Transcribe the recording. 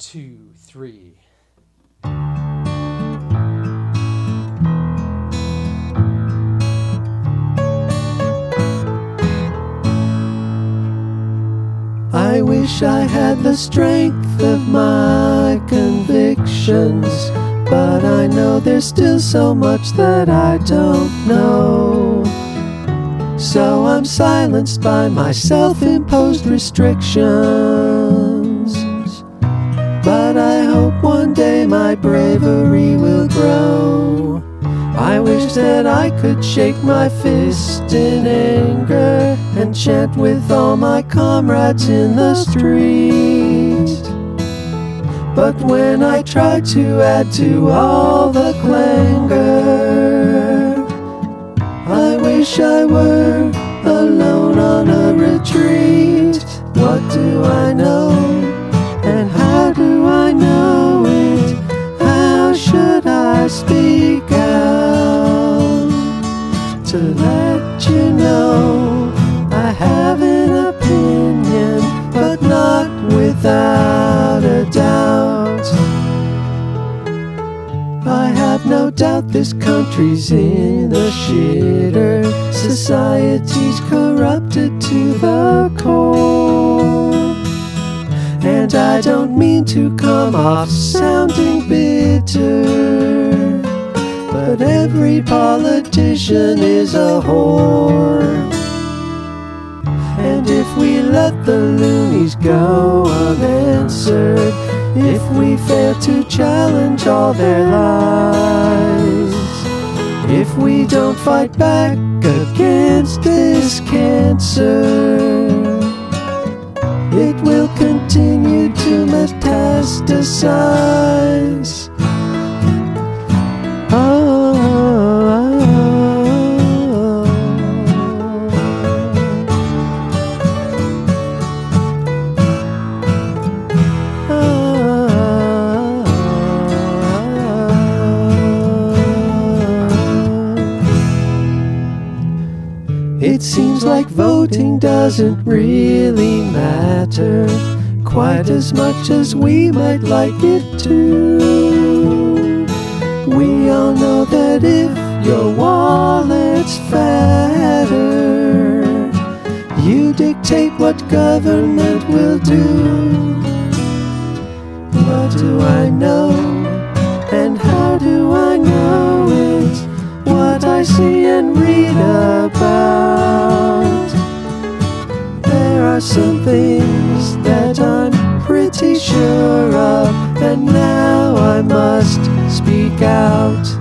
2, 3. I wish I had the strength of my convictions, but I know there's still so much that I don't know. So I'm silenced by my self-imposed restrictions. But I hope one day my bravery will grow. I wish that I could shake my fist in anger and chant with all my comrades in the street. But when I try to add to all the clangor, I wish I were alone on a retreat. What do I know? And how do I know it? How should I speak out to let you know I have an opinion, but not without a doubt. I have no doubt this country's in the shitter. Society's corrupted to the core. And I don't mean to come off sounding bitter, but every politician is a whore. And if we let the loonies go unanswered, if we fail to challenge all their lies, if we don't fight back against this cancer, it will continue to metastasize. It seems like voting doesn't really matter quite as much as we might like it to. We all know that if your wallet's fatter, you dictate what government will do. What do I know? And how do I know it? What I see and read about. There are some things that I'm pretty sure of, and now I must speak out.